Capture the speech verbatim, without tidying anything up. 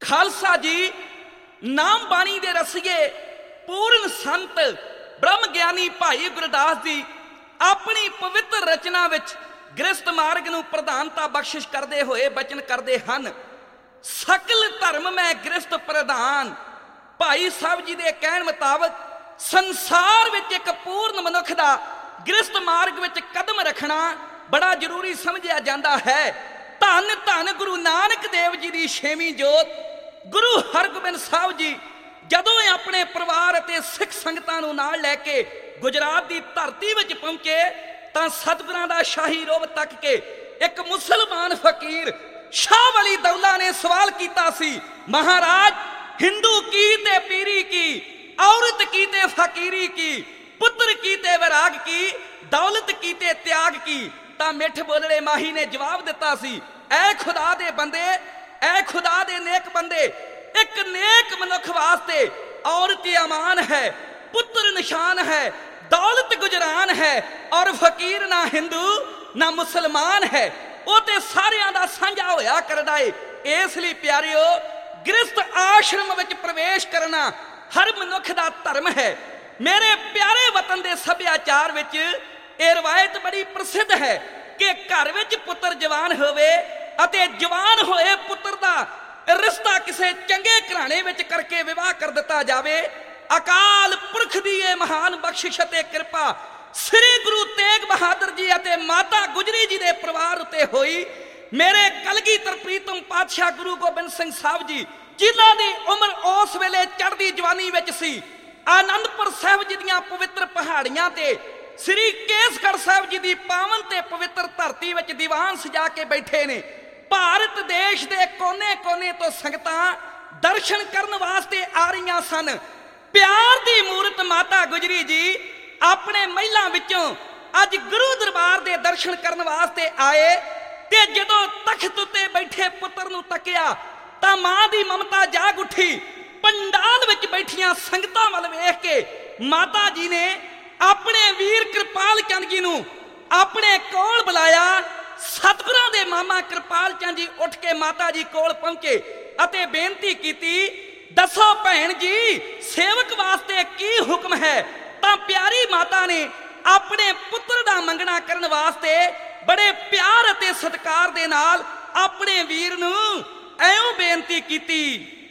ਖਾਲਸਾ ਜੀ ਨਾਮ ਬਾਣੀ ਦੇ ਰਸੀਏ ਪੂਰਨ ਸੰਤ ਬ੍ਰਹਮ ਗਿਆਨੀ ਭਾਈ ਗੁਰਦਾਸ ਜੀ ਆਪਣੀ ਪਵਿੱਤਰ ਰਚਨਾ ਵਿੱਚ ਗ੍ਰਸਤ ਮਾਰਗ ਨੂੰ ਪ੍ਰਧਾਨਤਾ ਬਖਸ਼ਿਸ਼ ਕਰਦੇ ਹੋਏ ਬਚਨ ਕਰਦੇ ਹਨ। ਸਕਲ ਧਰਮ ਮੈਂ ਗ੍ਰਸਤ ਪ੍ਰਧਾਨ। ਭਾਈ ਸਾਹਿਬ ਜੀ ਦੇ ਕਹਿਣ ਮੁਤਾਬਕ ਸੰਸਾਰ ਵਿੱਚ ਇੱਕ ਪੂਰਨ ਮਨੁੱਖ ਦਾ ਗ੍ਰਸਤ ਮਾਰਗ ਵਿੱਚ ਕਦਮ ਰੱਖਣਾ ਬੜਾ ਜ਼ਰੂਰੀ ਸਮਝਿਆ ਜਾਂਦਾ ਹੈ। ਧੰਨ ਧੰਨ ਗੁਰੂ ਨਾਨਕ ਦੇਵ ਜੀ ਦੀ ਛੇਵੀਂ ਜੋਤ ਗੁਰੂ ਹਰਗੋਬਿੰਦ ਸਾਹਿਬ ਜੀ ਜਦੋਂ ਇਹ ਆਪਣੇ ਪਰਿਵਾਰ ਅਤੇ ਸਿੱਖ ਸੰਗਤਾਂ ਨੂੰ ਨਾਲ ਲੈ ਕੇ ਗੁਜਰਾਤ ਦੀ ਧਰਤੀ ਵਿੱਚ ਪਹੁੰਚੇ ਤਾਂ ਸਤਿਗੁਰਾਂ ਦਾ ਸ਼ਾਹੀ ਰੋਹਬ ਤੱਕ ਕੇ ਇੱਕ ਮੁਸਲਮਾਨ ਫਕੀਰ ਸ਼ਾਹ ਵਲੀ ਦੌਲਾ ਨੇ ਸਵਾਲ ਕੀਤਾ ਸੀ, ਮਹਾਰਾਜ ਹਿੰਦੂ ਕੀ ਤੇ ਪੀਰੀ ਕੀ, ਔਰਤ ਕੀ ਤੇ ਫਕੀਰੀ ਕੀ, ਪੁੱਤਰ ਕੀ ਤੇ ਵਿਰਾਗ ਕੀ, ਦੌਲਤ ਕੀ ਤੇ ਤਿਆਗ ਕੀ। ਤਾਂ ਮਿੱਠ ਬੋਲੜੇ ਮਾਹੀ ਨੇ ਜਵਾਬ ਦਿੱਤਾ ਸੀ, ਐ ਖੁਦਾ ਦੇ ਬੰਦੇ, ਐ ਖੁਦਾ ਦੇ ਨੇਕ ਬੰਦੇ, ਇੱਕ ਨੇਕ ਮਨੁੱਖ ਵਾਸਤੇ ਔਰਤ ਅਮਾਨ ਹੈ, ਪੁੱਤਰ ਨਿਸ਼ਾਨ ਹੈ, ਦੌਲਤ ਗੁਜਰਾਨ ਹੈ, ਔਰ ਫਕੀਰ ਨਾ ਹਿੰਦੂ ਨਾ ਮੁਸਲਮਾਨ ਹੈ। ਉਹ ਤੇ ਸਾਰਿਆਂ ਦਾ ਸਾਂਝਾ ਹੋਇਆ ਕਰਦਾ ਏ। ਇਸ ਲਈ ਪਿਆਰਿਓ, ਗ੍ਰਸਤ ਆਸ਼ਰਮ ਵਿੱਚ ਪ੍ਰਵੇਸ਼ ਕਰਨਾ ਹਰ ਮਨੁੱਖ ਦਾ ਧਰਮ ਹੈ। ਮੇਰੇ ਪਿਆਰੇ ਵਤਨ ਦੇ ਸੱਭਿਆਚਾਰ ਵਿੱਚ ਇਹ ਰਵਾਇਤ ਬੜੀ ਪ੍ਰਸਿੱਧ ਹੈ ਕਿ ਘਰ ਵਿੱਚ ਪੁੱਤਰ ਜਵਾਨ ਹੋਵੇ ਅਤੇ ਜਵਾਨ ਹੋਏ ਪੁੱਤਰ ਦਾ ਰਿਸ਼ਤਾ ਕਿਸੇ ਚੰਗੇ ਘਰਾਣੇ ਵਿੱਚ ਕਰਕੇ ਵਿਵਾਹ ਕਰ ਦਿੱਤਾ ਜਾਵੇ। ਅਕਾਲ ਪੁਰਖ ਦੀ ਇਹ ਮਹਾਨ ਬਖਸ਼ਿਸ਼ ਅਤੇ ਕਿਰਪਾ ਸ੍ਰੀ ਗੁਰੂ ਤੇਗ ਬਹਾਦਰ ਜੀ ਅਤੇ ਮਾਤਾ ਗੁਜਰੀ ਜੀ ਦੇ ਪਰਿਵਾਰ ਉੱਤੇ ਹੋਈ। ਮੇਰੇ ਕਲਗੀਧਰ ਪ੍ਰੀਤਮ ਪਾਤਸ਼ਾਹ ਗੁਰੂ ਗੋਬਿੰਦ ਸਿੰਘ ਸਾਹਿਬ ਜੀ, ਜਿਨ੍ਹਾਂ ਦੀ ਉਮਰ ਉਸ ਵੇਲੇ ਚੜ੍ਹਦੀ ਜਵਾਨੀ ਵਿੱਚ ਸੀ, ਆਨੰਦਪੁਰ ਸਾਹਿਬ ਜੀ ਦੀਆਂ ਪਵਿੱਤਰ ਪਹਾੜੀਆਂ ਤੇ ਸ੍ਰੀ ਕੇਸਗੜ੍ਹ ਸਾਹਿਬ ਜੀ ਦੀ ਪਾਵਨ ਤੇ ਪਵਿੱਤਰ ਧਰਤੀ ਵਿੱਚ ਦੀਵਾਨ ਸਜਾ ਕੇ ਬੈਠੇ ਨੇ। ਭਾਰਤ ਦੇਸ਼ ਦੇ ਕੋਨੇ-ਕੋਨੇ ਤੋਂ ਸੰਗਤਾਂ ਦਰਸ਼ਨ ਕਰਨ ਵਾਸਤੇ ਆ ਰਹੀਆਂ ਸਨ। ਪਿਆਰ ਦੀ ਮੂਰਤ ਮਾਤਾ ਗੁਜਰੀ ਜੀ ਆਪਣੇ ਮਹਿਲਾਂ ਵਿੱਚੋਂ ਅੱਜ ਗੁਰੂ ਦਰਬਾਰ ਦੇ ਦਰਸ਼ਨ ਕਰਨ ਵਾਸਤੇ ਆਏ ਤੇ ਜਦੋਂ ਤਖਤ ਉੱਤੇ ਬੈਠੇ ਪੁੱਤਰ ਨੂੰ ਤੱਕਿਆ ਤਾਂ ਮਾਂ ਦੀ ਮਮਤਾ ਜਾਗ ਉੱਠੀ। ਪੰਡਾਲ ਵਿੱਚ ਬੈਠੀਆਂ ਸੰਗਤਾਂ ਵੱਲ ਵੇਖ ਕੇ ਮਾਤਾ ਜੀ ਨੇ ਆਪਣੇ ਵੀਰ ਕਿਰਪਾਲ ਚੰਦ ਜੀ ਨੂੰ ਆਪਣੇ ਕੋਲ ਬੁਲਾਇਆ। ਸਤਿਗੁਰਾਂ ਦੇ ਮਾਮਾ ਕਿਰਪਾਲ ਚੰਦ ਜੀ ਉੱਠ ਕੇ ਮਾਤਾ ਜੀ ਕੋਲ ਪਹੁੰਚੇ ਅਤੇ ਬੇਨਤੀ ਕੀਤੀ, ਦੱਸੋ ਭੈਣ ਜੀ ਸੇਵਕ ਵਾਸਤੇ ਕੀ ਹੁਕਮ ਹੈ। ਤਾਂ ਪਿਆਰੀ ਮਾਤਾ ਨੇ ਆਪਣੇ ਪੁੱਤਰ ਦਾ ਮੰਗਣਾ ਕਰਨ ਵਾਸਤੇ ਬੜੇ ਪਿਆਰ ਅਤੇ ਸਤਿਕਾਰ ਦੇ ਨਾਲ ਆਪਣੇ ਵੀਰ ਨੂੰ ਐਉਂ ਬੇਨਤੀ ਕੀਤੀ,